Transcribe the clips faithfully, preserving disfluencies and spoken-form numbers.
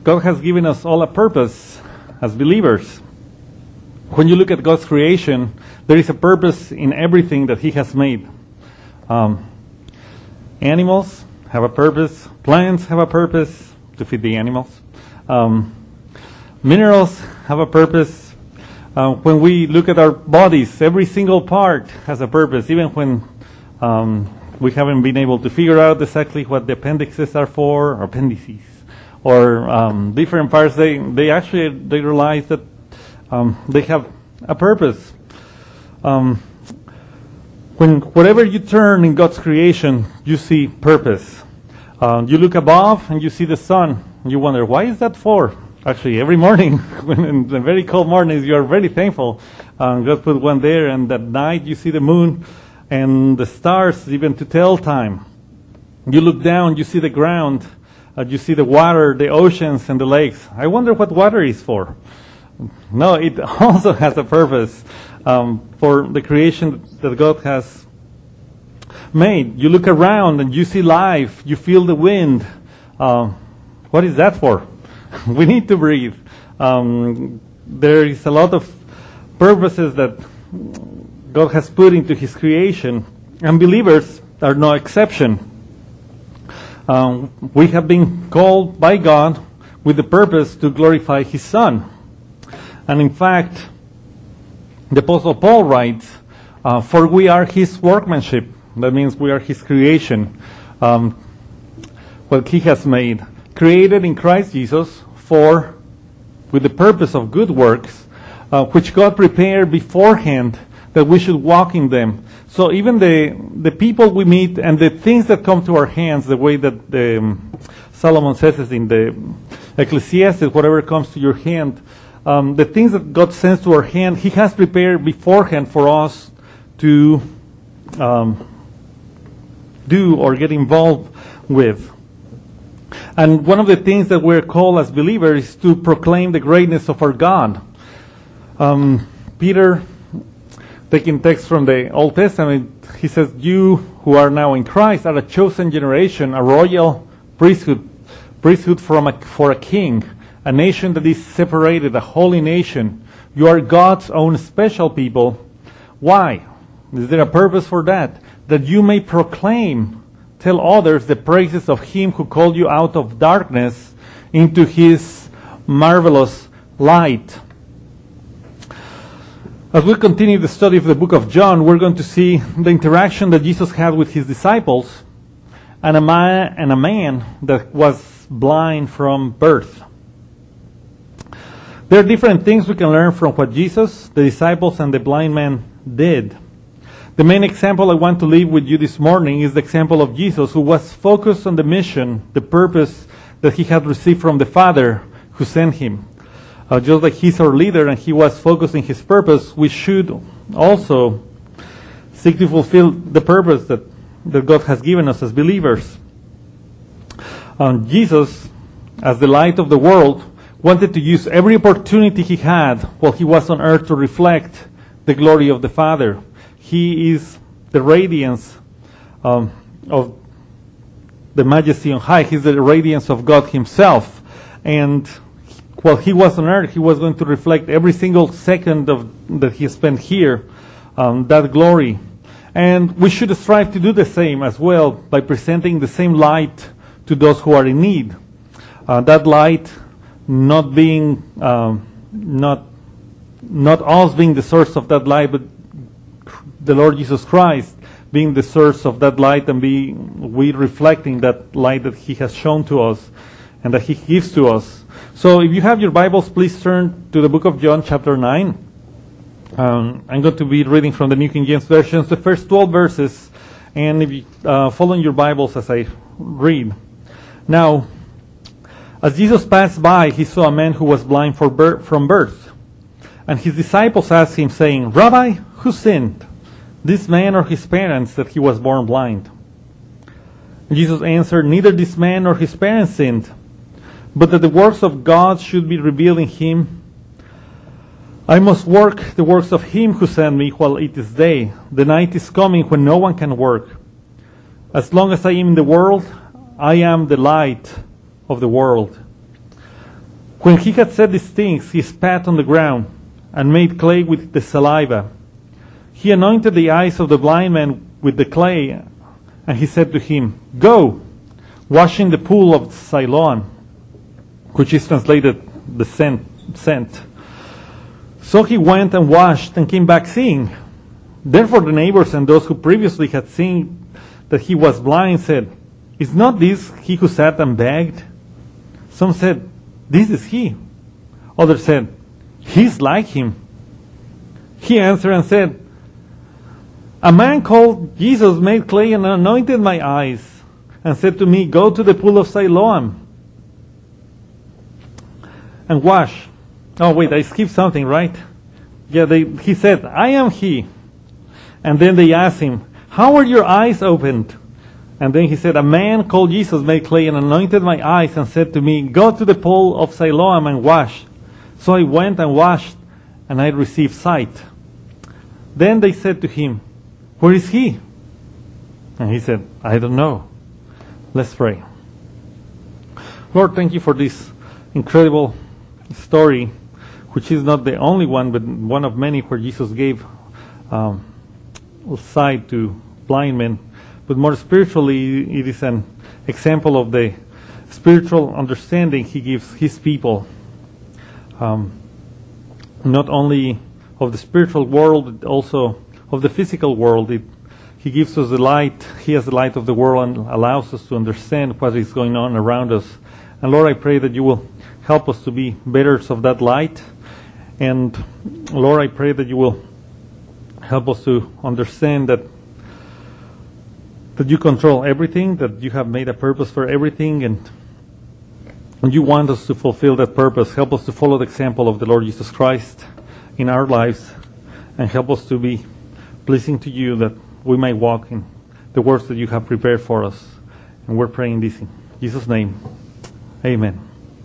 God has given us all a purpose as believers. When you look at God's creation, there is a purpose in everything that He has made. Um, animals have a purpose. Plants have a purpose to feed the animals. Um, minerals have a purpose. Uh, when we look at our bodies, every single part has a purpose, even when um, we haven't been able to figure out exactly what the appendixes are for, or appendices, or um, different parts. They they actually they realize that um, they have a purpose. Um, when whatever you turn in God's creation, you see purpose. Uh, you look above and you see the sun. And you wonder, why is that for? Actually, every morning, when in the very cold mornings, you are very thankful. Um, God put one there, and at night you see the moon and the stars, even to tell time. You look down, you see the ground, uh, you see the water, the oceans, and the lakes. I wonder what water is for. No, it also has a purpose um, for the creation that God has made. You look around and you see life, you feel the wind. Uh, what is that for? We need to breathe. Um, there is a lot of purposes that God has put into His creation, and believers are no exception. Um, we have been called by God with the purpose to glorify His Son. And in fact, the Apostle Paul writes, uh, for we are His workmanship. That means we are His creation, um, what He has made, created in Christ Jesus for, with the purpose of good works, uh, which God prepared beforehand that we should walk in them. So even the the people we meet and the things that come to our hands, the way that the, um, Solomon says it in the Ecclesiastes, whatever comes to your hand, um, the things that God sends to our hand, He has prepared beforehand for us to um, do or get involved with. And one of the things that we're called as believers is to proclaim the greatness of our God. Um, Peter, taking text from the Old Testament, he says, you who are now in Christ are a chosen generation, a royal priesthood, priesthood from a, for a king, a nation that is separated, a holy nation. You are God's own special people. Why? Is there a purpose for that? That you may proclaim, tell others the praises of Him who called you out of darkness into His marvelous light. As we continue the study of the book of John, we're going to see the interaction that Jesus had with His disciples and a man, and a man that was blind from birth. There are different things we can learn from what Jesus, the disciples, and the blind man did. The main example I want to leave with you this morning is the example of Jesus, who was focused on the mission, the purpose that He had received from the Father who sent Him. Uh, just like He's our leader and He was focused on His purpose, we should also seek to fulfill the purpose that, that God has given us as believers. Um, Jesus, as the light of the world, wanted to use every opportunity He had while He was on earth to reflect the glory of the Father. He is the radiance um, of the majesty on high. He's the radiance of God Himself. And while He was on earth, He was going to reflect every single second of that He spent here, um, that glory. And we should strive to do the same as well by presenting the same light to those who are in need. Uh, that light not being, um, not, not us being the source of that light, but the Lord Jesus Christ being the source of that light, and be we reflecting that light that He has shown to us and that He gives to us. So if you have your Bibles, please turn to the book of John chapter nine. Um, I'm going to be reading from the New King James Version, the first twelve verses, and if you uh, follow in your Bibles as I read. Now, as Jesus passed by, He saw a man who was blind for birth, from birth. And His disciples asked Him, saying, Rabbi, who sinned, this man or his parents, that he was born blind? And Jesus answered, neither this man nor his parents sinned, but that the works of God should be revealed in him. I must work the works of Him who sent me while it is day. The night is coming when no one can work. As long as I am in the world, I am the light of the world. When he had said these things, he spat on the ground and made clay with the saliva. He anointed the eyes of the blind man with the clay, and he said to him, "Go, wash in the pool of Siloam," which is translated the sent. sent. So he went and washed and came back seeing. Therefore the neighbors and those who previously had seen that he was blind said, "Is not this he who sat and begged?" Some said, "This is he." Others said, "He's like him." He answered and said, "A man called Jesus made clay and anointed my eyes and said to me, 'Go to the pool of Siloam and wash.'" Oh, wait, I skipped something, right? Yeah, they, he said, "I am he." And then they asked him, "How were your eyes opened?" And then he said, "A man called Jesus made clay and anointed my eyes and said to me, 'Go to the pool of Siloam and wash.' So I went and washed, and I received sight." Then they said to him, "Where is he?" And he said, "I don't know." Let's pray. Lord, thank you for this incredible story, which is not the only one, but one of many where Jesus gave um, sight to blind men. But more spiritually, it is an example of the spiritual understanding he gives his people. Um, not only of the spiritual world, but also of the physical world. It, he gives us the light. He has the light of the world and allows us to understand what is going on around us. And Lord, I pray that you will help us to be bearers of that light. And Lord, I pray that you will help us to understand that that you control everything, that you have made a purpose for everything, and, and you want us to fulfill that purpose. Help us to follow the example of the Lord Jesus Christ in our lives, and help us to be pleasing to you, that we might walk in the words that you have prepared for us. And we're praying this in Jesus' name. Amen.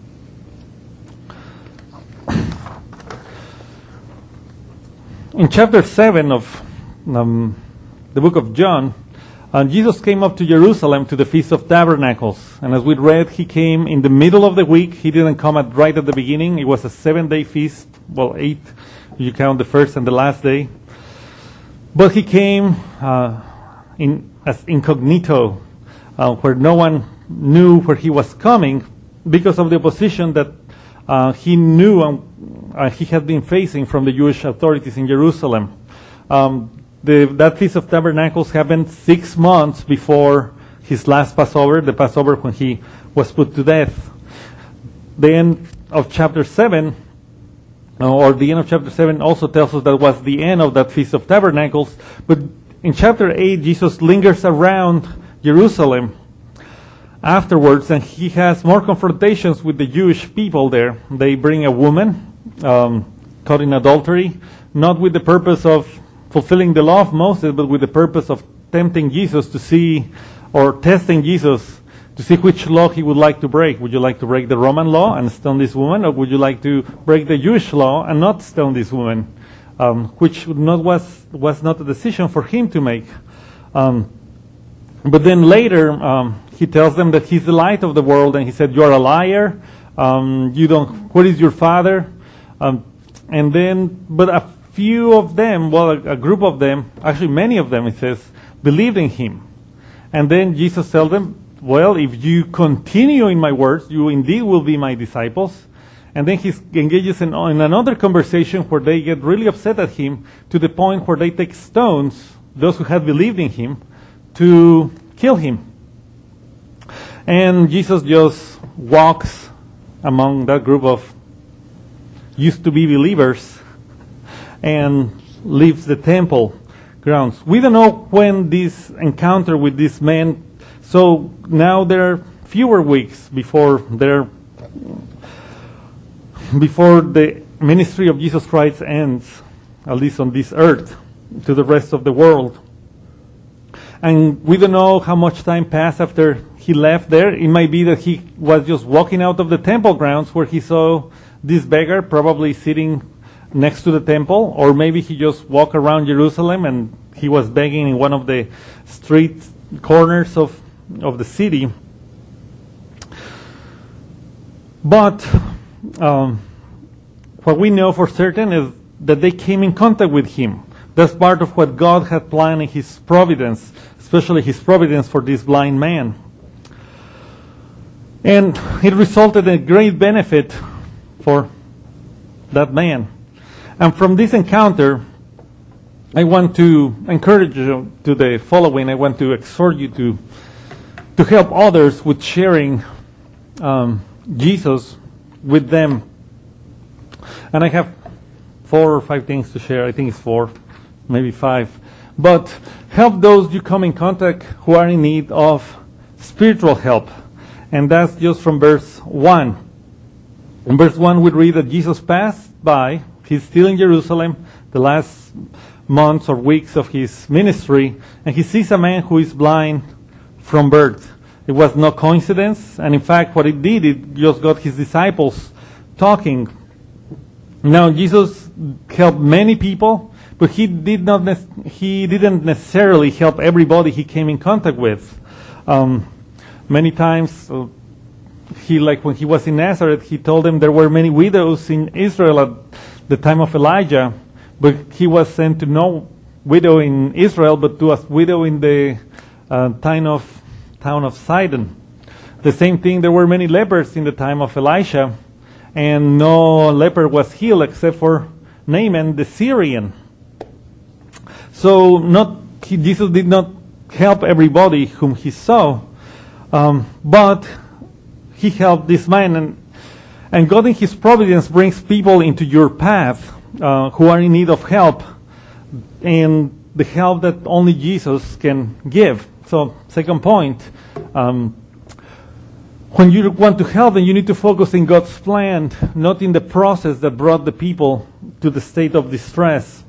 In chapter seven of um, the book of John, uh, Jesus came up to Jerusalem to the Feast of Tabernacles. And as we read, he came in the middle of the week. He didn't come at right at the beginning. It was a seven-day feast. Well, eight, you count the first and the last day. But he came uh, in as incognito, uh, where no one knew where he was coming, because of the opposition that uh, he knew and uh, he had been facing from the Jewish authorities in Jerusalem. Um, the, that Feast of Tabernacles happened six months before his last Passover, the Passover when he was put to death. The end of chapter seven, uh, or the end of chapter seven also tells us that was the end of that Feast of Tabernacles. But in chapter eight, Jesus lingers around Jerusalem afterwards, and he has more confrontations with the Jewish people there. They bring a woman um, caught in adultery, not with the purpose of fulfilling the law of Moses, but with the purpose of tempting Jesus to see, or testing Jesus to see which law he would like to break. Would you like to break the Roman law and stone this woman, or would you like to break the Jewish law and not stone this woman? Um, which not was was not a decision for him to make. Um, but then later, um, he tells them that he's the light of the world, and he said, "You are a liar. Um, you don't. Where is your father?" Um, and then, but a few of them, well, a, a group of them, actually many of them, it says, believed in him. And then Jesus tells them, "Well, if you continue in my words, you indeed will be my disciples." And then he engages in, in another conversation where they get really upset at him, to the point where they take stones, those who had believed in him, to kill him. And Jesus just walks among that group of used to be believers and leaves the temple grounds. We don't know when this encounter with this man, so now there are fewer weeks before their before the ministry of Jesus Christ ends, at least on this earth, to the rest of the world. And we don't know how much time passed after he left there. It might be that he was just walking out of the temple grounds where he saw this beggar probably sitting next to the temple, or maybe he just walked around Jerusalem and he was begging in one of the street corners of, of the city. But um, what we know for certain is that they came in contact with him. That's part of what God had planned in his providence, especially his providence for this blind man. And it resulted in great benefit for that man. And from this encounter, I want to encourage you to the following. I want to exhort you to to help others with sharing um, Jesus with them. And I have four or five things to share. I think it's four, maybe five. But help those you come in contact who are in need of spiritual help. And that's just from verse one. In verse one, we read that Jesus passed by. He's still in Jerusalem, the last months or weeks of his ministry, and he sees a man who is blind from birth. It was no coincidence, and in fact what it did, it just got his disciples talking. Now Jesus helped many people, but he did not ne- he didn't necessarily help everybody he came in contact with. Um, many times, uh, he like when he was in Nazareth, he told them there were many widows in Israel at the time of Elijah, but he was sent to no widow in Israel, but to a widow in the uh, town of town of Sidon. The same thing, there were many lepers in the time of Elisha, and no leper was healed except for Naaman the Syrian. So not he, Jesus did not help everybody whom he saw, um, but he helped this man, and and God in his providence brings people into your path uh, who are in need of help, and the help that only Jesus can give. So, second point, um, when you want to help, then you need to focus in God's plan, not in the process that brought the people to the state of distress.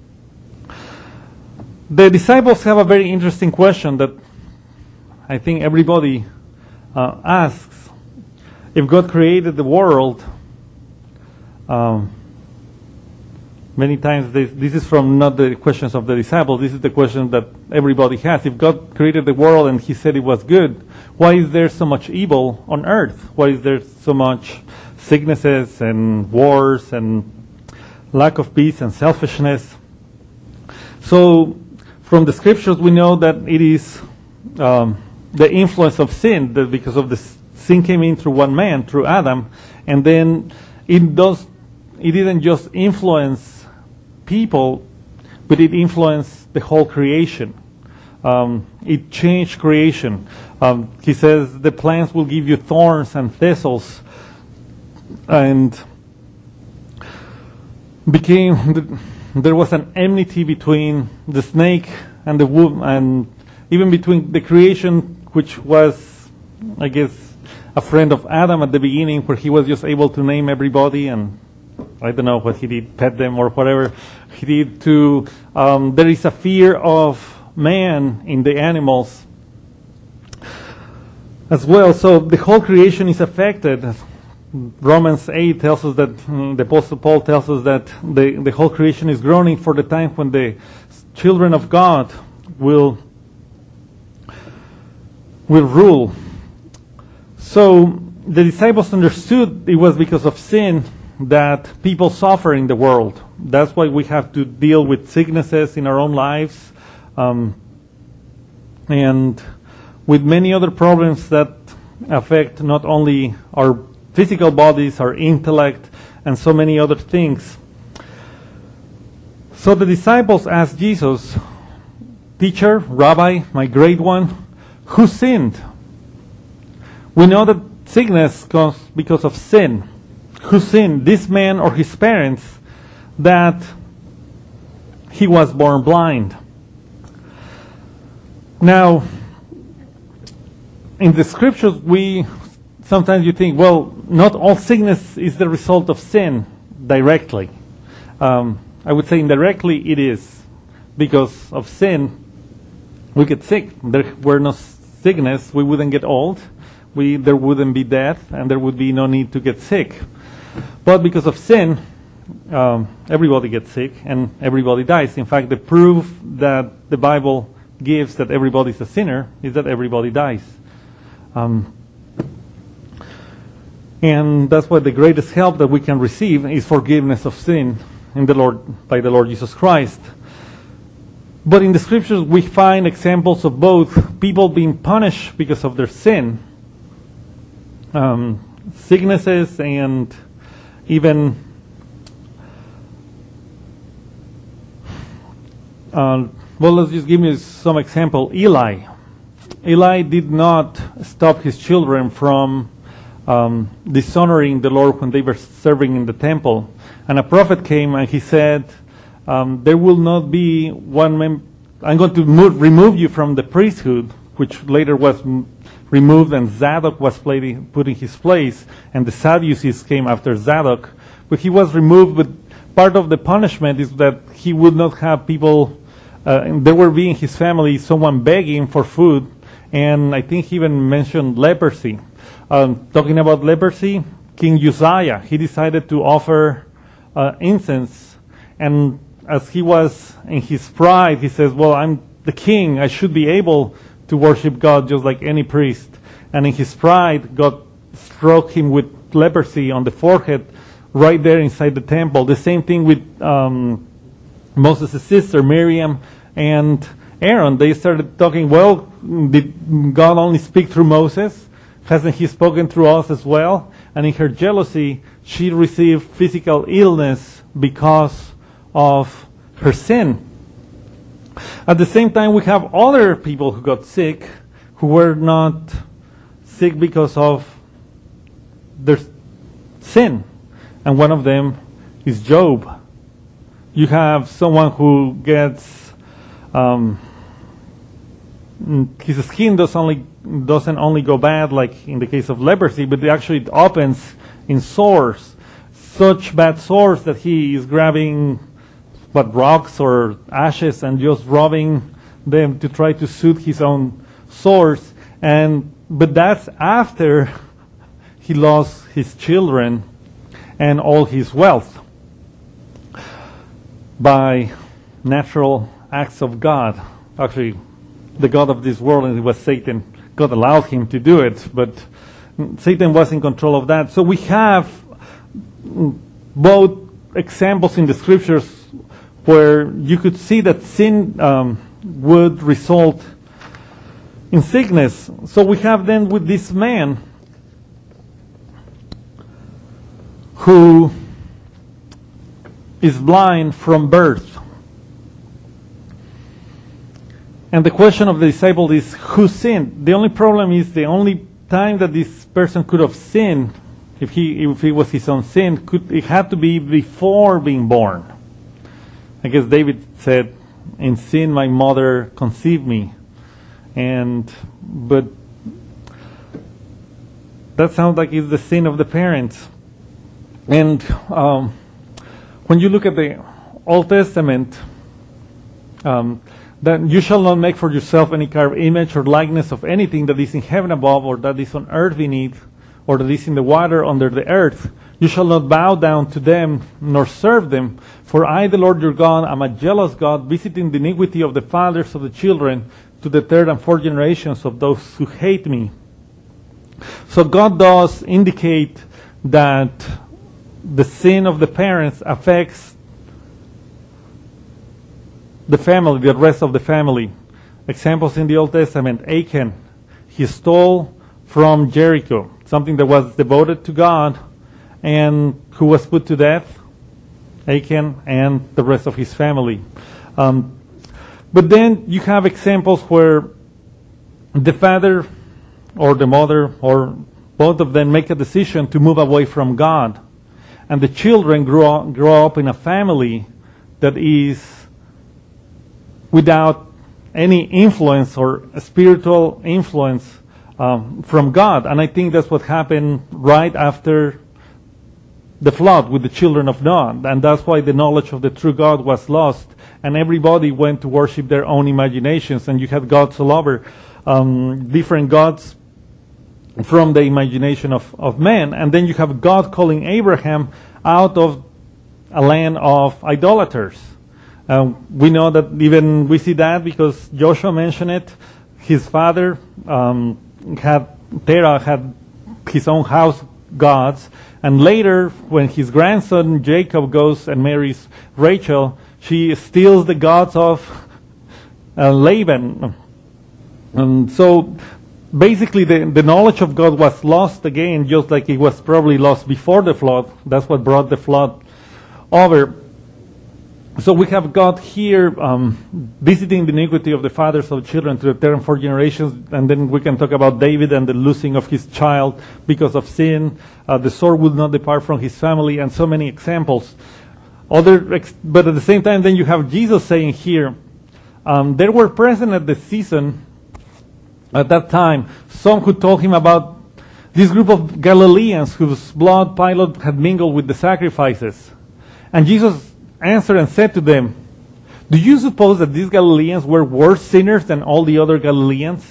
The disciples have a very interesting question that I think everybody uh, asks. If God created the world, um, many times this, this is from not the questions of the disciples, this is the question that everybody has. If God created the world and he said it was good, why is there so much evil on earth? Why is there so much sicknesses and wars and lack of peace and selfishness? So from the scriptures we know that it is um, the influence of sin, that because of the sin came in through one man, through Adam, and then it does it didn't just influence people, but it influenced the whole creation. Um, it changed creation. Um, he says the plants will give you thorns and thistles, and became there was an enmity between the snake and the woman, and even between the creation, which was, I guess, a friend of Adam at the beginning, where he was just able to name everybody, and I don't know what he did, pet them or whatever he did to, um, there is a fear of man in the animals as well. So the whole creation is affected. Romans eight tells us that, um, the Apostle Paul tells us that the, the whole creation is groaning for the time when the children of God will, will rule. So the disciples understood it was because of sin that people suffer in the world. That's why we have to deal with sicknesses in our own lives, um, and with many other problems that affect not only our physical bodies, our intellect, and so many other things. So the disciples asked Jesus, "Teacher, Rabbi, my great one, who sinned?" We know that sickness comes because of sin. Who sinned, this man or his parents, that he was born blind? Now, in the scriptures, we sometimes you think, well, not all sickness is the result of sin directly. Um, I would say indirectly it is. Because of sin, we get sick. There were no sickness, we wouldn't get old. We, there wouldn't be death, and there would be no need to get sick. But because of sin, um, everybody gets sick and everybody dies. In fact, the proof that the Bible gives that everybody is a sinner is that everybody dies. Um, And that's why the greatest help that we can receive is forgiveness of sin in the Lord by the Lord Jesus Christ. But in the scriptures we find examples of both people being punished because of their sin, um, sicknesses, and even uh, well, let's just give me some example. Eli. Eli did not stop his children from um, dishonoring the Lord when they were serving in the temple. And a prophet came and he said, um, there will not be one mem- I'm going to move, remove you from the priesthood, which later was m- removed, and Zadok was played, put in his place, and the Sadducees came after Zadok. But he was removed, but part of the punishment is that he would not have people, uh, there were being his family, someone begging for food, and I think he even mentioned leprosy. Um, talking about leprosy, King Uzziah, he decided to offer uh, incense, and as he was in his pride, he says, well, I'm the king, I should be able to worship God just like any priest. And in his pride, God struck him with leprosy on the forehead right there inside the temple. The same thing with um, Moses' sister, Miriam, and Aaron. They started talking, well, did God only speak through Moses? Hasn't he spoken through us as well? And in her jealousy, she received physical illness because of her sin. At the same time, we have other people who got sick who were not sick because of their sin. And one of them is Job. You have someone who gets, um, his skin does only, doesn't only go bad like in the case of leprosy, but it actually opens in sores. Such bad sores that he is grabbing what rocks or ashes and just rubbing them to try to soothe his own sores. And but that's after he lost his children and all his wealth by natural acts of God. Actually, the God of this world, and it was Satan. God allowed him to do it, but Satan was in control of that. So we have both examples in the scriptures where you could see that sin um, would result in sickness. So we have then with this man who is blind from birth. And the question of the disciple is, who sinned? The only problem is the only time that this person could have sinned, if he if it was his own sin, could it had to be before being born. I guess David said, in sin my mother conceived me. And, but that sounds like it's the sin of the parents. And um, when you look at the Old Testament, um, that you shall not make for yourself any carved image or likeness of anything that is in heaven above, or that is on earth beneath, or that is in the water under the earth. You shall not bow down to them, nor serve them. For I, the Lord your God, am a jealous God, visiting the iniquity of the fathers of the children to the third and fourth generations of those who hate me. So God does indicate that the sin of the parents affects the family, the rest of the family. Examples in the Old Testament, Achan, he stole from Jericho, something that was devoted to God, and who was put to death, Achan and the rest of his family. Um, but then you have examples where the father or the mother or both of them make a decision to move away from God. And the children grow up, grow up in a family that is without any influence or spiritual influence um, from God. And I think that's what happened right after the flood with the children of Noah. And that's why the knowledge of the true God was lost. And everybody went to worship their own imaginations. And you had gods all over, um, different gods from the imagination of, of men. And then you have God calling Abraham out of a land of idolaters. Um, we know that even we see that because Joshua mentioned it. His father um, had, Terah had his own house gods. And later, when his grandson Jacob goes and marries Rachel, she steals the gods of uh, Laban. And so basically the, the knowledge of God was lost again, just like it was probably lost before the flood. That's what brought the flood over. So we have God here um, visiting the iniquity of the fathers of children to the third and fourth generations, and then we can talk about David and the losing of his child because of sin. Uh, the sword will not depart from his family, and so many examples. Other, ex- but at the same time, then you have Jesus saying here, um, there were present at the season, at that time, some who told him about this group of Galileans whose blood Pilate had mingled with the sacrifices. And Jesus answered and said to them, do you suppose that these Galileans were worse sinners than all the other Galileans?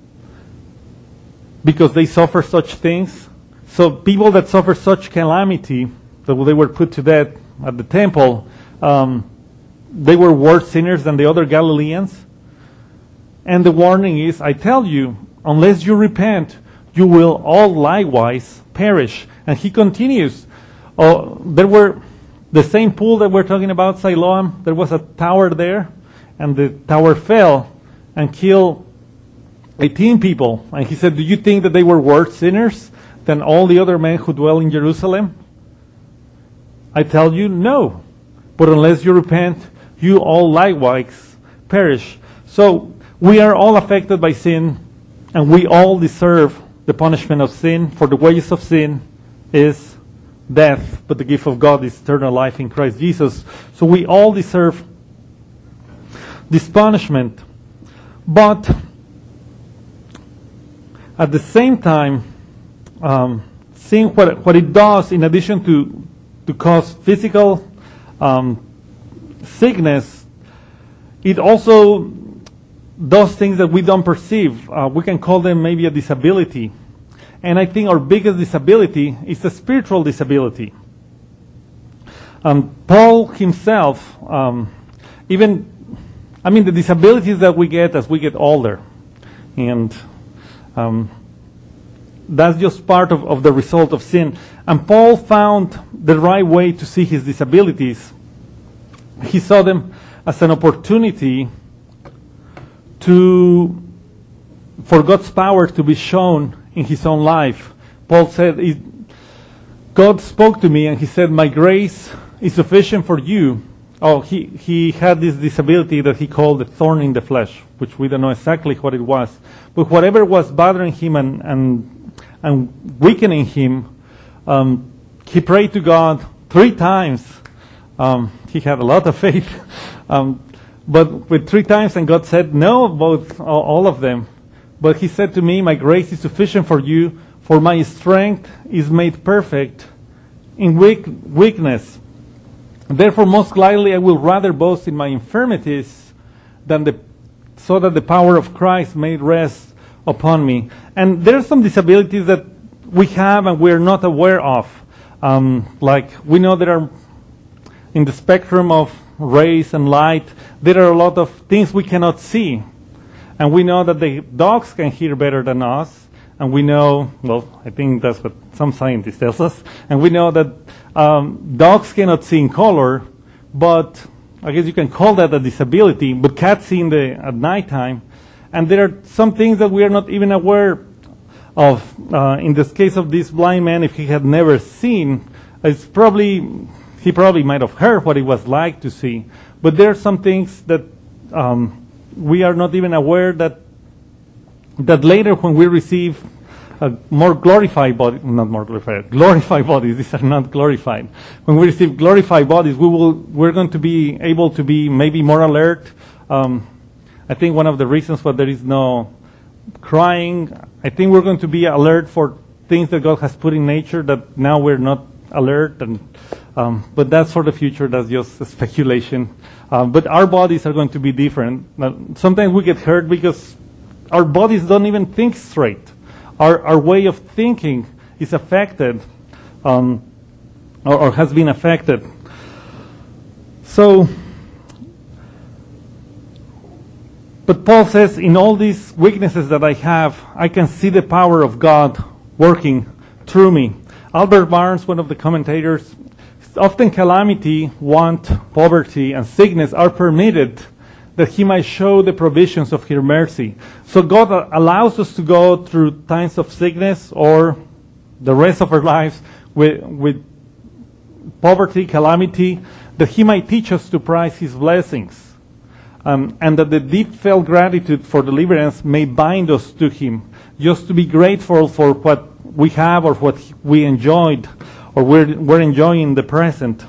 Because they suffer such things? So people that suffer such calamity, that they were put to death at the temple, um, they were worse sinners than the other Galileans? And the warning is, I tell you, unless you repent, you will all likewise perish. And he continues, oh, there were the same pool that we're talking about, Siloam, there was a tower there, and the tower fell and killed eighteen people. And he said, do you think that they were worse sinners than all the other men who dwell in Jerusalem? I tell you, no. But unless you repent, you all likewise perish. So we are all affected by sin, and we all deserve the punishment of sin, for the wages of sin is death, but the gift of God is eternal life in Christ Jesus. So we all deserve this punishment. But at the same time, um, seeing what, what it does, in addition to, to cause physical um, sickness, it also does things that we don't perceive. Uh, we can call them maybe a disability. And I think our biggest disability is a spiritual disability. Um, Paul himself, um, even, I mean, the disabilities that we get as we get older. And um, that's just part of, of the result of sin. And Paul found the right way to see his disabilities. He saw them as an opportunity to, for God's power to be shown in his own life. Paul said, God spoke to me and he said, my grace is sufficient for you. Oh, he, he had this disability that he called a thorn in the flesh, which we don't know exactly what it was. But whatever was bothering him and, and, and weakening him, um, he prayed to God three times. Um, he had a lot of faith. Um, but with three times, and God said no, both, all of them. But he said to me, my grace is sufficient for you, for my strength is made perfect in weak, weakness. Therefore, most gladly I will rather boast in my infirmities, than the, so that the power of Christ may rest upon me. And there are some disabilities that we have and we're not aware of. Um, like we know there are, in the spectrum of rays and light, there are a lot of things we cannot see. And we know that the dogs can hear better than us. And we know, well, I think that's what some scientists tell us. And we know that um, dogs cannot see in color, but I guess you can call that a disability. But cats see in the, at nighttime. And there are some things that we are not even aware of. Uh, in this case of this blind man, if he had never seen, it's probably, he probably might have heard what it was like to see. But there are some things that um, we are not even aware that that later when we receive a more glorified body, not more glorified, glorified bodies, these are not glorified. When we receive glorified bodies, we will, we're going to be able to be maybe more alert. Um, I think one of the reasons why there is no crying, I think we're going to be alert for things that God has put in nature that now we're not alert. And um, but that's for the future. That's just a speculation. Um, but our bodies are going to be different. Now, sometimes we get hurt because our bodies don't even think straight. Our our way of thinking is affected, um, or, or has been affected. So, but Paul says, in all these weaknesses that I have, I can see the power of God working through me. Albert Barnes, one of the commentators, often calamity, want, poverty, and sickness are permitted that he might show the provisions of his mercy. So God allows us to go through times of sickness or the rest of our lives with, with poverty, calamity, that he might teach us to prize his blessings. Um, and that the deep felt gratitude for deliverance may bind us to him, just to be grateful for what we have or what we enjoyed or we're, we're enjoying in the present.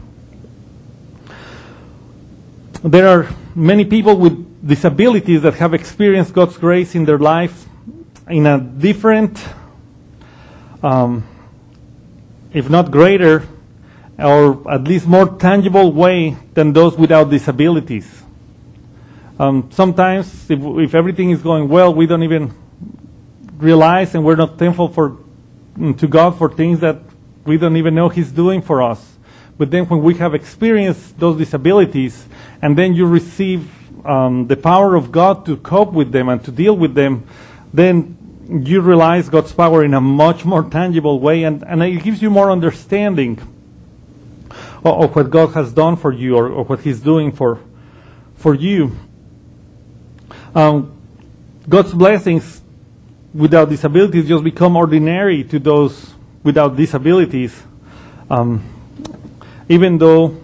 There are many people with disabilities that have experienced God's grace in their life in a different, um, if not greater, or at least more tangible way than those without disabilities. Um, sometimes, if, if everything is going well, we don't even realize, and we're not thankful for to God for things that we don't even know He's doing for us. But then when we have experienced those disabilities, and then you receive um, the power of God to cope with them and to deal with them, then you realize God's power in a much more tangible way, and, and it gives you more understanding of, of what God has done for you, or, or what He's doing for, for you. Um, God's blessings without disabilities just become ordinary to those without disabilities. Um, even though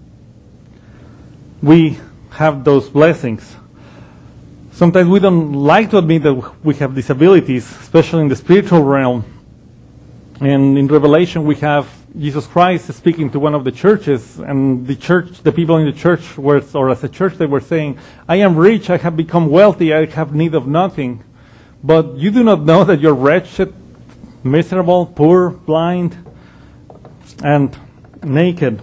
we have those blessings. Sometimes we don't like to admit that we have disabilities, especially in the spiritual realm. And in Revelation we have Jesus Christ speaking to one of the churches, and the church, the people in the church were, or as a church, they were saying, I am rich, I have become wealthy, I have need of nothing. But you do not know that you're wretched, miserable, poor, blind, and naked.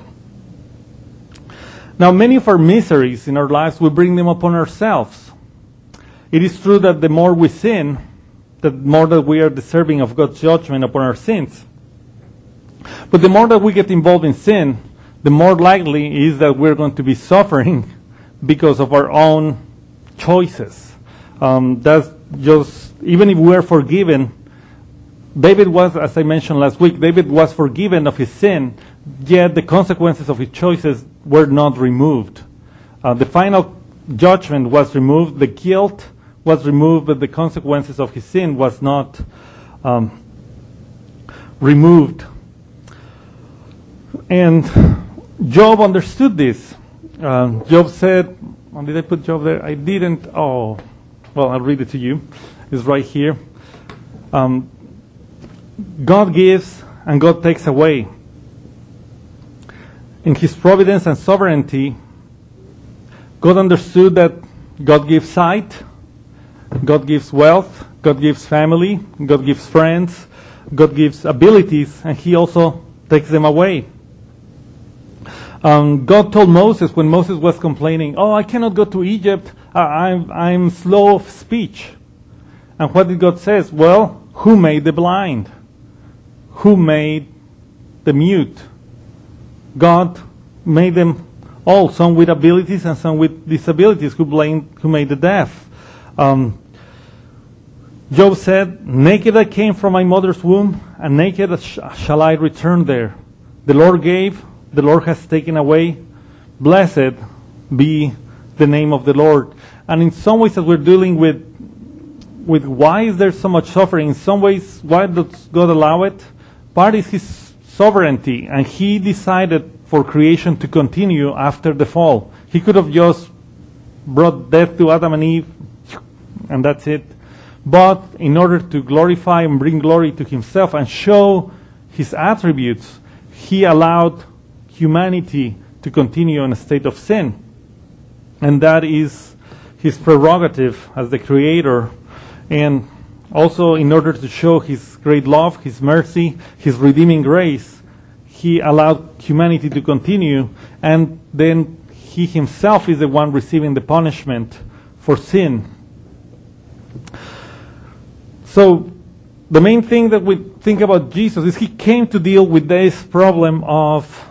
Now, many of our miseries in our lives, we bring them upon ourselves. It is true that the more we sin, the more that we are deserving of God's judgment upon our sins. But the more that we get involved in sin, the more likely is that we're going to be suffering because of our own choices. Um, that's just, even if we are forgiven, David was, as I mentioned last week, David was forgiven of his sin, yet the consequences of his choices were not removed. Uh, the final judgment was removed, the guilt was removed, but the consequences of his sin was not um, removed. And Job understood this. Uh, Job said, oh, did I put Job there? I didn't. Oh, well, I'll read it to you. It's right here. Um, God gives and God takes away. In His providence and sovereignty, God understood that God gives sight, God gives wealth, God gives family, God gives friends, God gives abilities, and He also takes them away. Um, God told Moses when Moses was complaining, oh, I cannot go to Egypt, uh, I'm, I'm slow of speech. And what did God say? Well, who made the blind? Who made the mute? God made them all, some with abilities and some with disabilities, who, blamed, who made the deaf. Um, Job said, naked I came from my mother's womb, and naked sh- shall I return there. The Lord gave, the Lord has taken away. Blessed be the name of the Lord. And in some ways, as we're dealing with, with why is there so much suffering, in some ways, why does God allow it? Part is His sovereignty, and He decided for creation to continue after the fall. He could have just brought death to Adam and Eve, and that's it. But in order to glorify and bring glory to Himself and show His attributes, He allowed humanity to continue in a state of sin. And that is His prerogative as the Creator. And also, in order to show His great love, His mercy, His redeeming grace, He allowed humanity to continue, and then He Himself is the one receiving the punishment for sin. So, the main thing that we think about Jesus is He came to deal with this problem of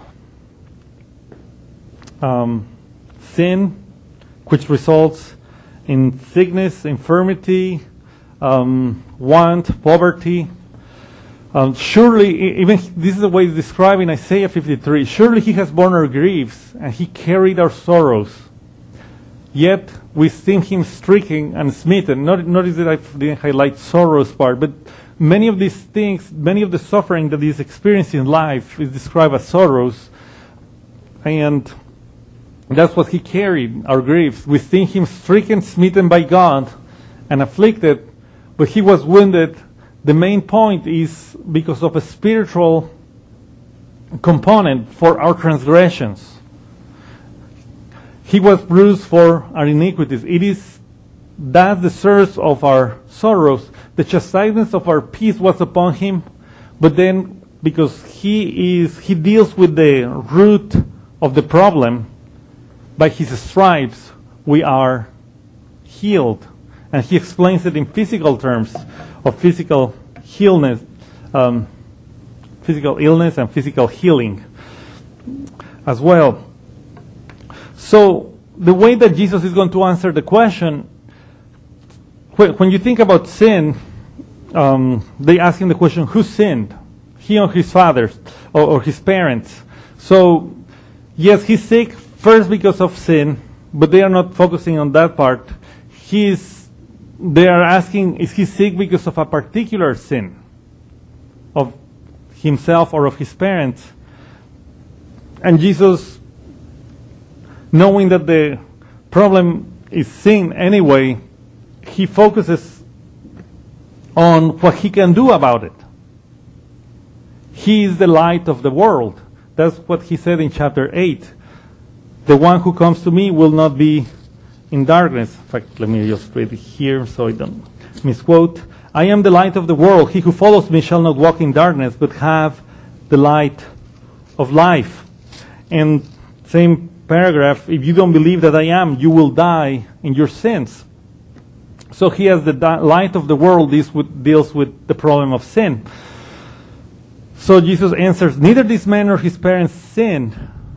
um, sin, which results in sickness, infirmity, um, want, poverty. Um, surely, even this is the way it's described in Isaiah fifty-three, surely he has borne our griefs and he carried our sorrows. Yet we esteem him stricken and smitten. Not, notice that I didn't highlight sorrows part, but many of these things, many of the suffering that he's experiencing in life is described as sorrows. And that's what he carried, our griefs. We esteem him stricken, smitten by God, and afflicted, but he was wounded. The main point is because of a spiritual component for our transgressions. He was bruised for our iniquities. It is that the source of our sorrows. The chastisement of our peace was upon him, but then because he is, he deals with the root of the problem, by his stripes we are healed. And he explains it in physical terms of physical illness, um, physical illness and physical healing as well. So the way that Jesus is going to answer the question, when you think about sin, um, they ask him the question, who sinned? He or his fathers or, or his parents? So yes, he's sick first because of sin, but they are not focusing on that part. He's, they are asking, is he sick because of a particular sin of himself or of his parents? And Jesus, knowing that the problem is sin anyway, he focuses on what he can do about it. He is the light of the world. That's what he said in chapter eight. The one who comes to me will not be in darkness. In fact, let me just read it here so I don't misquote. I am the light of the world. He who follows me shall not walk in darkness, but have the light of life. And same paragraph, if you don't believe that I am, you will die in your sins. So he has the di- light of the world deals with, deals with the problem of sin. So Jesus answers, neither this man nor his parents sinned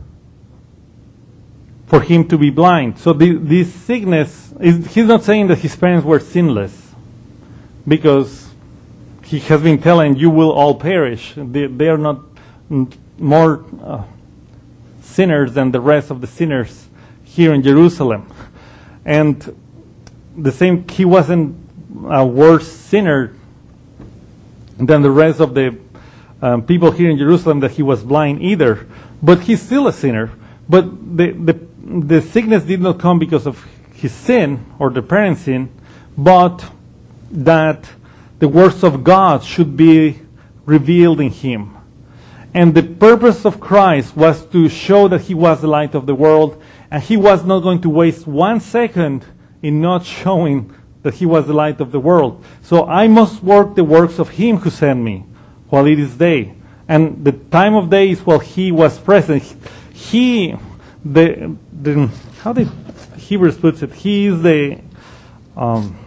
for him to be blind. So the, this sickness, is, he's not saying that his parents were sinless, because he has been telling you will all perish. They, they are not more uh, sinners than the rest of the sinners here in Jerusalem. And the same, he wasn't a worse sinner than the rest of the um, people here in Jerusalem that he was blind either. But he's still a sinner. But the, the, the sickness did not come because of his sin or the parents' sin, but that the works of God should be revealed in him. And the purpose of Christ was to show that he was the light of the world, and he was not going to waste one second in not showing that he was the light of the world. So I must work the works of him who sent me while it is day. And the time of day is while he was present. He, the, the how did Hebrews puts it? He is the, um,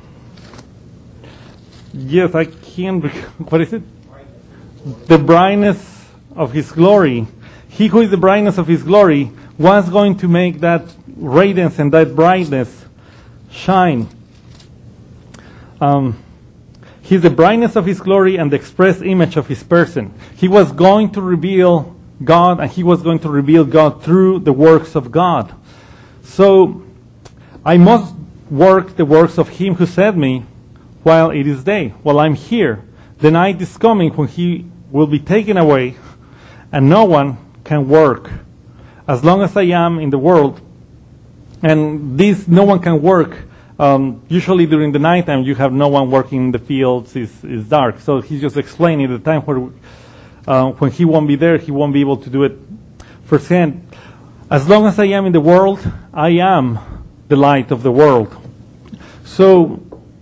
yes, I can't, what is it? The brightness of his glory. He who is the brightness of his glory was going to make that radiance and that brightness shine. Um, he's the brightness of his glory and the express image of his person. He was going to reveal God, and he was going to reveal God through the works of God. So I must work the works of him who sent me while it is day, while I'm here. The night is coming when he will be taken away, and no one can work as long as I am in the world. And this no one can work. Um, usually during the nighttime you have no one working in the fields. It's, it's dark. So he's just explaining the time where uh, when he won't be there, he won't be able to do it firsthand. As long as I am in the world, I am the light of the world. So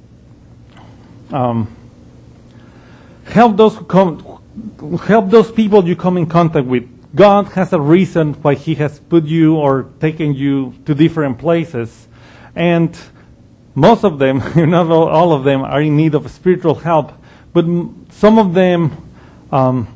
um, help those who come, help those people you come in contact with. God has a reason why he has put you or taken you to different places. And most of them, not all of them, are in need of spiritual help. But some of them um,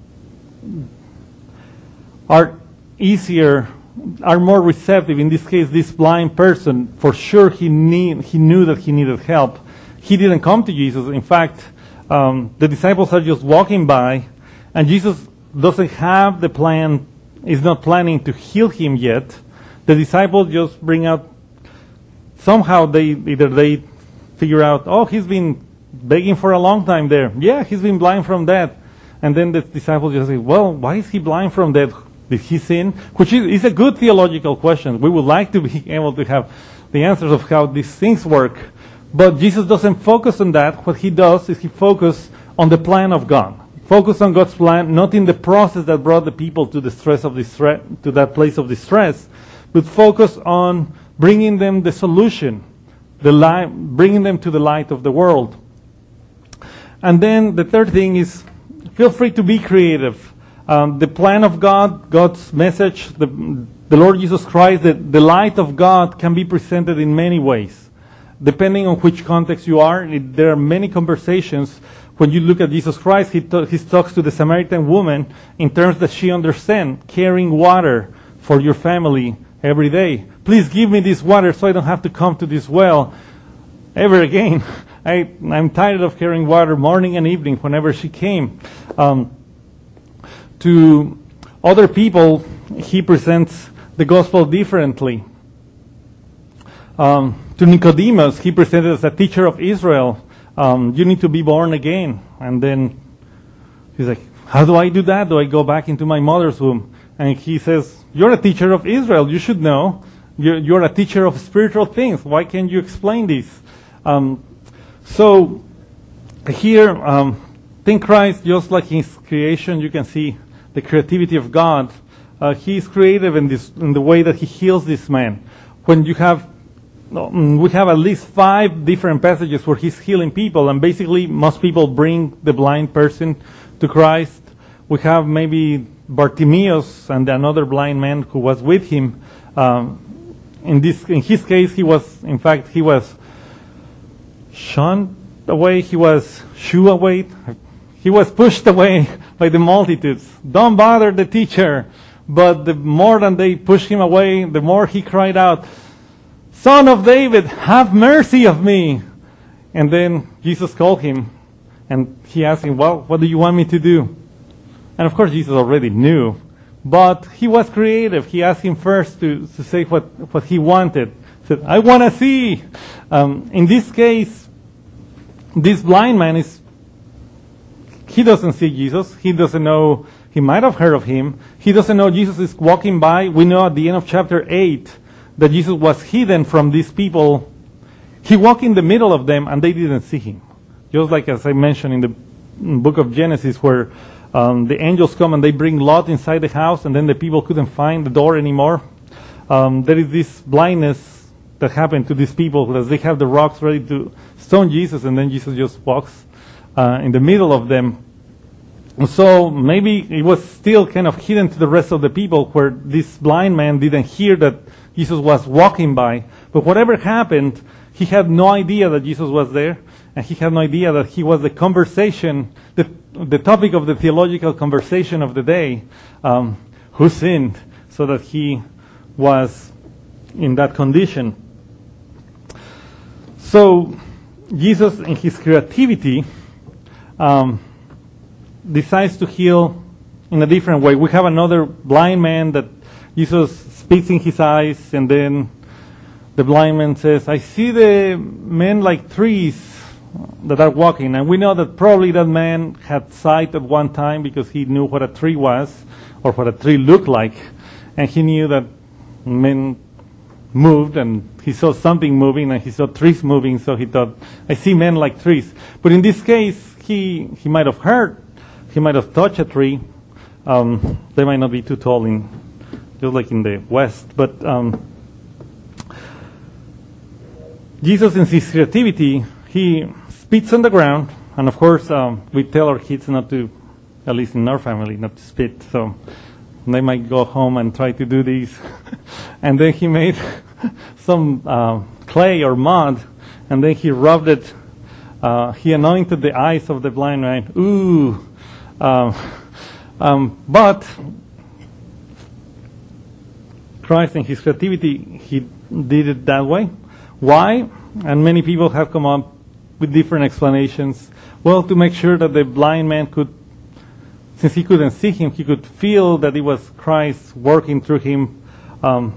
are easier, are more receptive. In this case, this blind person, for sure he need, he knew that he needed help. He didn't come to Jesus. In fact, um, the disciples are just walking by, and Jesus doesn't have the plan, is not planning to heal him yet. The disciples just bring out, somehow they either they figure out, oh, he's been begging for a long time there. Yeah, he's been blind from that. And then the disciples just say, well, why is he blind from that? Did he sin? Which is, is a good theological question. We would like to be able to have the answers of how these things work. But Jesus doesn't focus on that. What he does is he focuses on the plan of God. Focus on God's plan, not in the process that brought the people to the stress of distress, to that place of distress, but focus on bringing them the solution, the light, bringing them to the light of the world. And then the third thing is, feel free to be creative. Um, the plan of God, God's message, the, the Lord Jesus Christ, the, the light of God can be presented in many ways. Depending on which context you are, it, there are many conversations. When you look at Jesus Christ, he, to, he talks to the Samaritan woman in terms that she understands, carrying water for your family every day. Please give me this water so I don't have to come to this well ever again. I, I'm tired of carrying water morning and evening whenever she came. Um, to other people, he presents the gospel differently. Um, to Nicodemus, he presented as a teacher of Israel. Um, you need to be born again. And then he's like, how do I do that? Do I go back into my mother's womb? And he says, you're a teacher of Israel. You should know. You're, you're a teacher of spiritual things. Why can't you explain this? Um, so here, um, think Christ, just like in his creation, you can see the creativity of God. Uh, he's creative in this, in the way that he heals this man. When you have, we have at least five different passages where he's healing people, and basically most people bring the blind person to Christ. We have maybe Bartimaeus and another blind man who was with him. Um, in this, in his case, he was, in fact, he was shunned away. He was shooed away. He was pushed away by the multitudes. Don't bother the teacher. But the more than they pushed him away, the more he cried out, Son of David, have mercy of me. And then Jesus called him, and he asked him, well, what do you want me to do? And of course, Jesus already knew. But he was creative. He asked him first to, to say what, what he wanted. He said, I want to see. Um, in this case, this blind man is, he doesn't see Jesus. He doesn't know, he might have heard of him. He doesn't know Jesus is walking by. We know at the end of chapter eight that Jesus was hidden from these people. He walked in the middle of them and they didn't see him. Just like as I mentioned in the book of Genesis, where um, the angels come and they bring Lot inside the house, and then the people couldn't find the door anymore. Um, there is this blindness that happened to these people because they have the rocks ready to stone Jesus, and then Jesus just walks uh, in the middle of them. And so maybe it was still kind of hidden to the rest of the people, where this blind man didn't hear that Jesus was walking by. But whatever happened, he had no idea that Jesus was there, and he had no idea that he was the conversation, the, the topic of the theological conversation of the day, um, who sinned, so that he was in that condition. So Jesus, in his creativity, um, decides to heal in a different way. We have another blind man that Jesus spits in his eyes, and then the blind man says, I see the men like trees that are walking. And we know that probably that man had sight at one time because he knew what a tree was or what a tree looked like. And he knew that men moved, and he saw something moving, and he saw trees moving, so he thought, I see men like trees. But in this case, he, he might have heard, he might have touched a tree. Um, they might not be too tall, in just like in the West. But um, Jesus, in his creativity, he spits on the ground. And of course, um, we tell our kids not to, at least in our family, not to spit. So they might go home and try to do these. And then he made some uh, clay or mud, and then he rubbed it. Uh, he anointed the eyes of the blind man. Ooh. Um, um, but Christ, in his creativity, he did it that way. Why? And many people have come up with different explanations. Well, to make sure that the blind man could, since he couldn't see him, he could feel that it was Christ working through him. Um,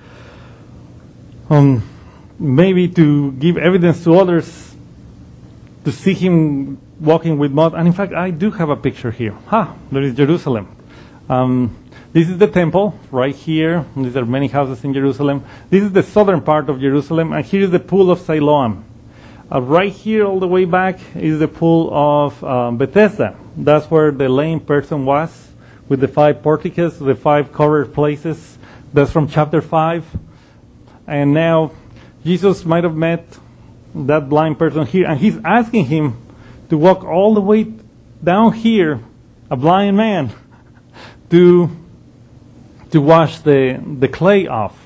um, maybe to give evidence to others, to see him walking with mud. And in fact, I do have a picture here. Ha, there is Jerusalem. Um, this is the temple right here. These are many houses in Jerusalem. This is the southern part of Jerusalem, and here is the pool of Siloam. Uh, right here, all the way back, is the pool of um, Bethesda. That's where the lame person was, with the five porticos, the five covered places. That's from chapter five. And now, Jesus might have met that blind person here, and he's asking him to walk all the way down here, a blind man, to to wash the the clay off.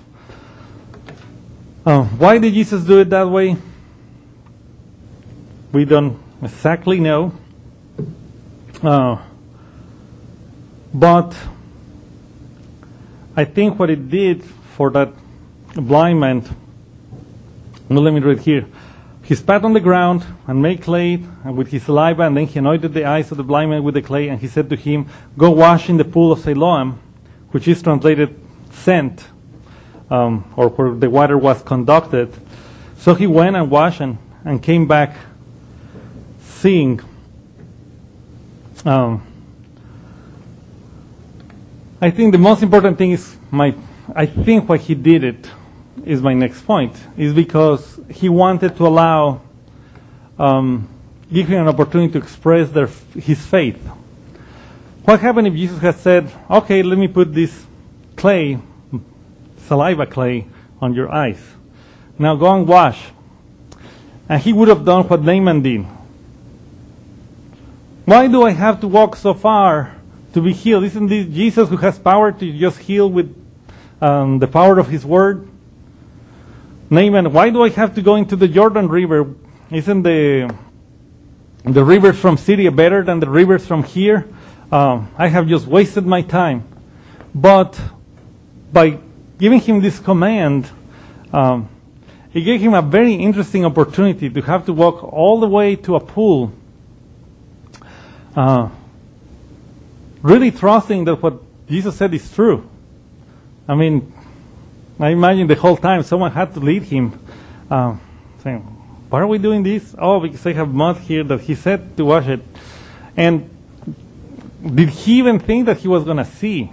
Uh, why did Jesus do it that way? We don't exactly know. Uh, but I think what it did for that blind man, well, let me read here. He spat on the ground and made clay and with his saliva, and then he anointed the eyes of the blind man with the clay, and he said to him, "Go wash in the pool of Siloam," which is translated sent, um, or where the water was conducted. So he went and washed and, and came back seeing. Um, I think the most important thing is my, I think why he did it is my next point, is because he wanted to allow, um, give him an opportunity to express their, his faith. What happened if Jesus had said, okay, let me put this clay, saliva clay, on your eyes. Now go and wash. And he would have done what Naaman did. Why do I have to walk so far to be healed? Isn't this Jesus who has power to just heal with um, the power of his word? Naaman, why do I have to go into the Jordan River? Isn't the the rivers from Syria better than the rivers from here? Um, I have just wasted my time. But by giving him this command, um, it gave him a very interesting opportunity to have to walk all the way to a pool, uh, really trusting that what Jesus said is true. I mean, I imagine the whole time someone had to lead him, uh, saying, why are we doing this? Oh, because I have mud here that he said to wash it. And did he even think that he was going to see?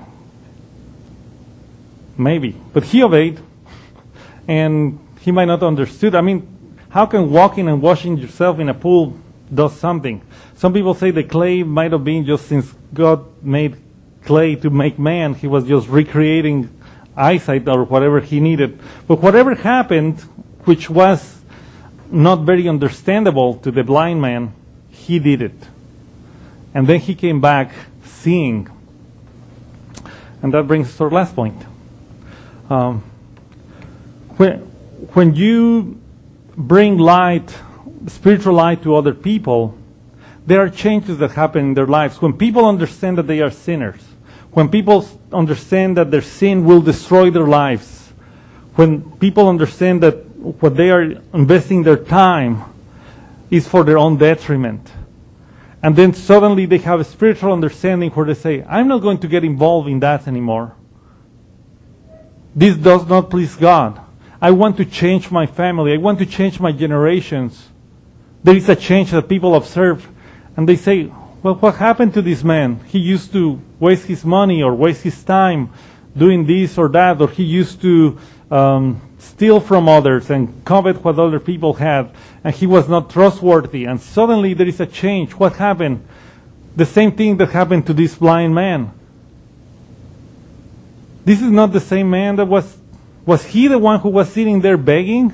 Maybe. But he obeyed. And he might not have understood. I mean, how can walking and washing yourself in a pool do something? Some people say the clay might have been just since God made clay to make man, he was just recreating eyesight or whatever he needed. But whatever happened, which was not very understandable to the blind man, he did it. And then he came back seeing. And that brings us to our last point. Um, when, when you bring light, spiritual light to other people, there are changes that happen in their lives. When people understand that they are sinners, when people understand that their sin will destroy their lives, when people understand that what they are investing their time is for their own detriment, and then suddenly they have a spiritual understanding where they say, I'm not going to get involved in that anymore. This does not please God. I want to change my family. I want to change my generations. There is a change that people observe, and they say, well, what happened to this man? He used to waste his money or waste his time doing this or that, or he used to um, steal from others and covet what other people had, and he was not trustworthy. And suddenly there is a change. What happened? The same thing that happened to this blind man. This is not the same man that was, was he the one who was sitting there begging?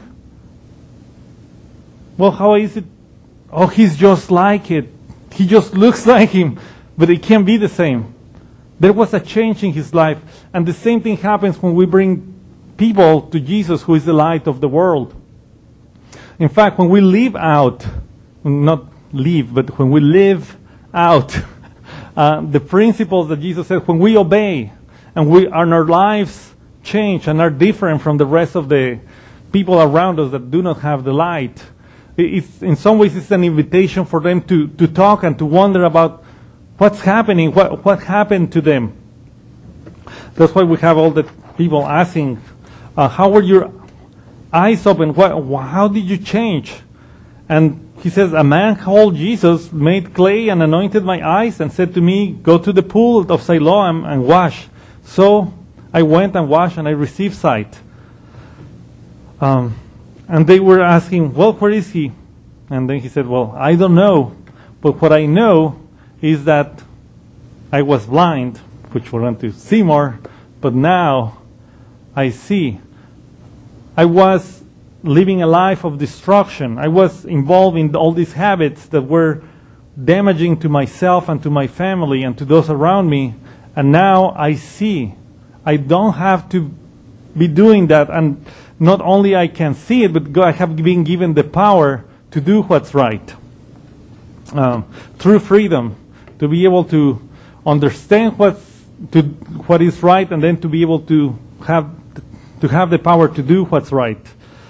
Well, how is it? Oh, he's just like it. He just looks like him, but it can't be the same. There was a change in his life. And the same thing happens when we bring people to Jesus, who is the light of the world. In fact, when we live out, not live, but when we live out uh, the principles that Jesus said, when we obey and we and our lives change and are different from the rest of the people around us that do not have the light, It's, in some ways, it's an invitation for them to, to talk and to wonder about what's happening, what, what happened to them. That's why we have all the people asking, uh, how were your eyes open? What, how did you change? And he says, a man called Jesus made clay and anointed my eyes and said to me, go to the pool of Siloam and wash. So I went and washed and I received sight. Um, and they were asking, well, where is he? And then he said, well, I don't know. But what I know is that I was blind, which we're going to see more, but now I see. I was living a life of destruction. I was involved in all these habits that were damaging to myself and to my family and to those around me. And now I see. I don't have to be doing that. And not only I can see it, but I have been given the power to do what's right. Um, through freedom, to be able to understand what's, to, what is right, and then to be able to have to have the power to do what's right.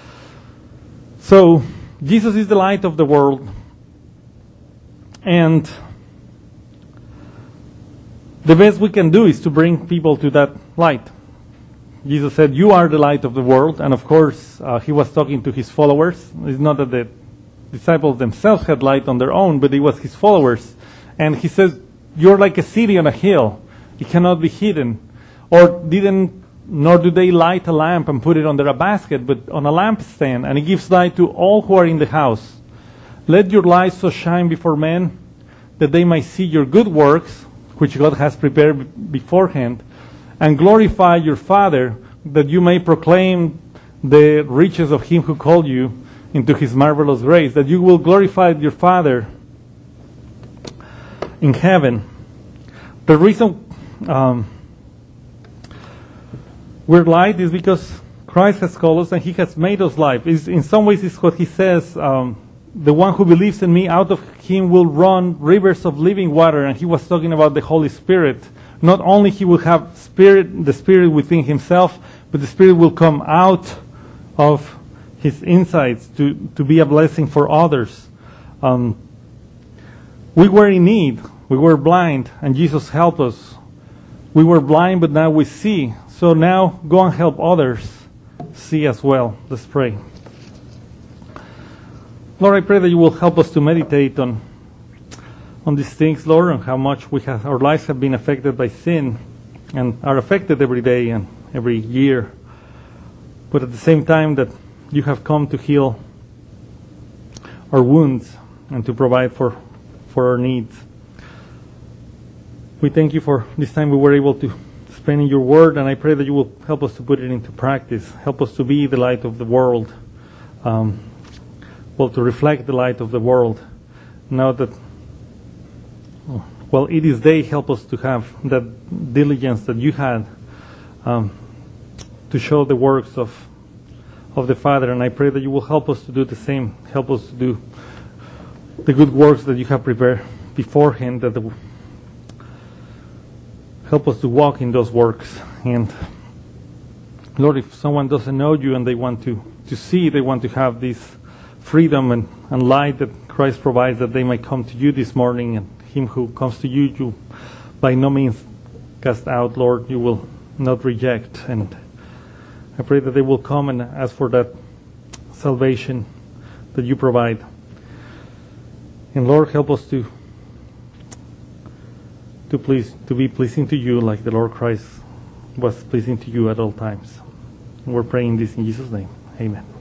So, Jesus is the light of the world. And the best we can do is to bring people to that light. Jesus said, you are the light of the world. And of course, uh, he was talking to his followers. It's not that the disciples themselves had light on their own, but it was his followers. And he says, you're like a city on a hill. It cannot be hidden. Or didn't Nor do they light a lamp and put it under a basket, but on a lampstand, and it gives light to all who are in the house. Let your light so shine before men that they might see your good works, which God has prepared beforehand, and glorify your Father, that you may proclaim the riches of him who called you into his marvelous grace, that you will glorify your Father in heaven. The reason um, we're light is because Christ has called us and he has made us light. It's, in some ways, it's what he says, um, the one who believes in me, out of him will run rivers of living water. And he was talking about the Holy Spirit. Not only he will have spirit, the Spirit within himself, but the Spirit will come out of his insides to, to be a blessing for others. Um, we were in need. We were blind, and Jesus helped us. We were blind, but now we see. So now go and help others see as well. Let's pray. Lord, I pray that you will help us to meditate on on these things, Lord, and how much we have, our lives have been affected by sin and are affected every day and every year. But at the same time that you have come to heal our wounds and to provide for, for our needs. We thank you for this time we were able to spend in your word, and I pray that you will help us to put it into practice. Help us to be the light of the world. Um, well, to reflect the light of the world. Now that, well, it is day, help us to have that diligence that you had um, to show the works of of the Father. And I pray that you will help us to do the same. Help us to do the good works that you have prepared beforehand, that the help us to walk in those works. And Lord, if someone doesn't know you and they want to, to see, they want to have this freedom and, and light that Christ provides, that they might come to you this morning, and him who comes to you, you by no means cast out, Lord, you will not reject. And I pray that they will come and ask for that salvation that you provide. And Lord, help us to to please to be pleasing to you, like the Lord Christ was pleasing to you at all times. And we're praying this in Jesus' name. Amen.